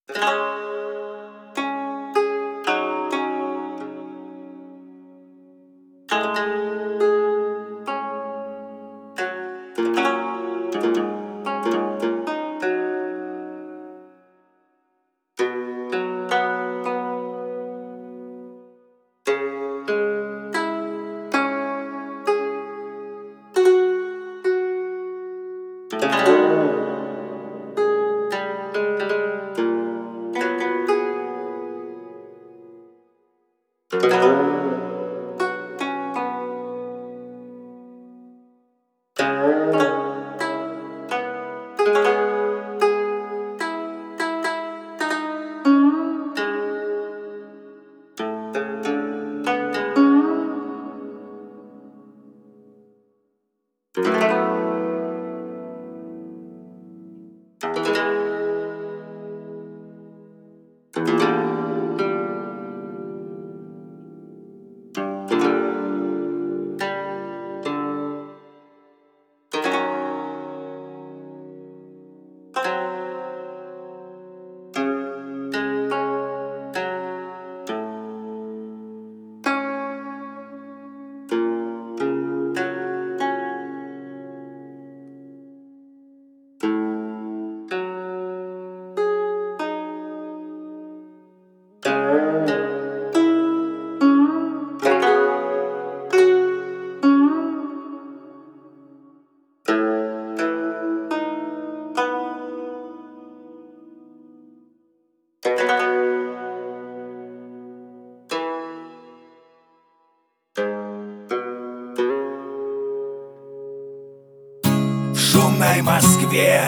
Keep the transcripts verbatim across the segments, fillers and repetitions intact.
В шумной Москве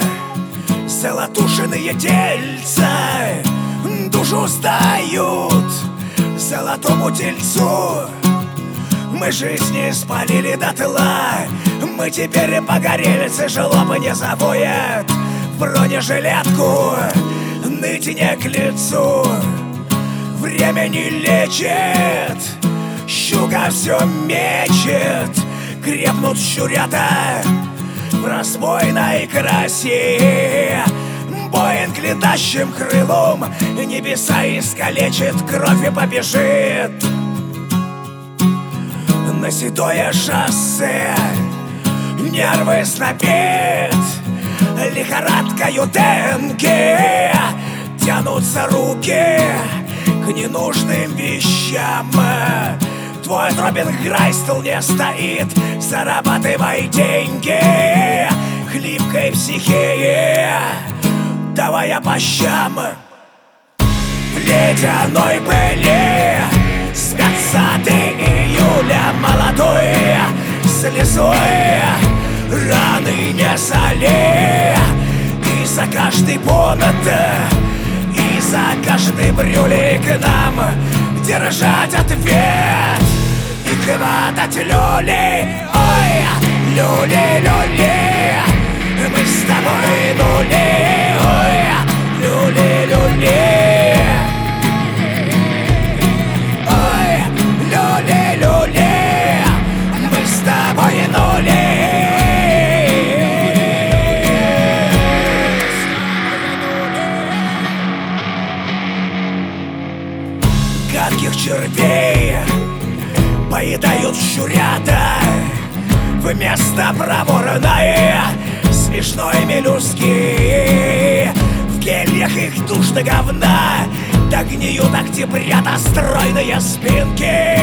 золотушиные тельца душу сдают золотому тельцу. Мы жизни спалили дотла, мы теперь погорельцы, жлобы не завоят в бронежилетку, ныть не к лицу. Время не лечит, щука все мечет, крепнут щурята в разбойной красе. Боинг летящим крылом небеса искалечит, кровь и побежит на седое шоссе. Нервы снопит лихорадкою денге, тянутся руки к ненужным вещам. Твой Робинграйстл не стоит, зарабатывай деньги хлипкой психии, давая по щам. В ледяной пыли с двадцатого июля молодой слезой раны не соли. И за каждый понад, и за каждый брюлик нам держать ответ и хватать люли. Ой, люли, люли, мы с тобой нули. Ой, люли, люли, ой, люли, люли, мы с тобой нули. Гадких червей поедают щурята вместо проворной смешной мелюзги. В кельях их душ до говна да гниют октябрята стройные спинки,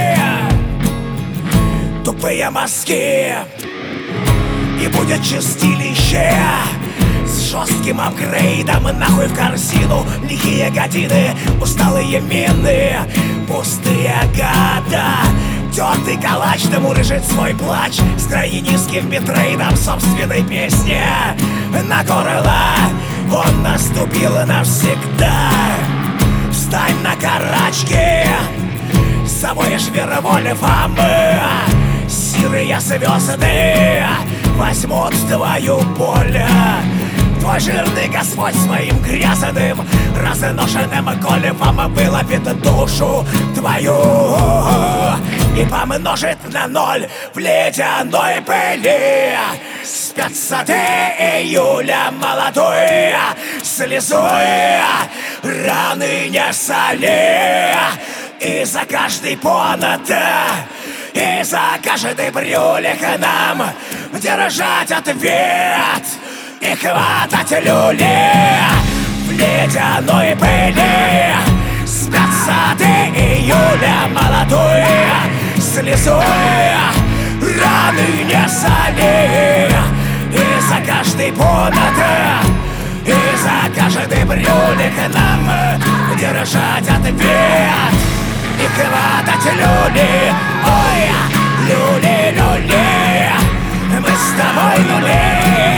тупые мозги. И будет чистилище с жестким апгрейдом, нахуй в корзину лихие годины, усталые мины, пустые года. Тертый калач да мурыжит свой плач с крайне низким битрейдом собственной песни на горло. Он наступил навсегда. Встань на карачки, завоешь Вервольфом, сирые звезды возьмут твою боль. Твой жирный Господь своим грязаным разношенным колевом выловит душу твою и помножит на ноль в ледяной пыли. С пятьдесят июля молодой, слезой раны не соли. И за каждый понад, и за каждый брюлик нам держать ответ и хватать люли в ледяной пыли. С пятьдесят июля молодой, слезой раны не соли. И за каждый понад, и за каждый брюлик нам держать ответ и хватать люли. Ой, люли, люли, мы с тобой люли.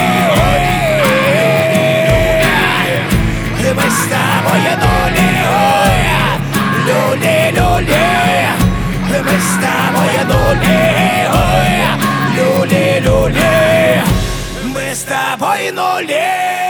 Мы с тобой люли. Ой, люли, люли, мы с тобой люли. Ой, люли, люли, мы с тобой нули.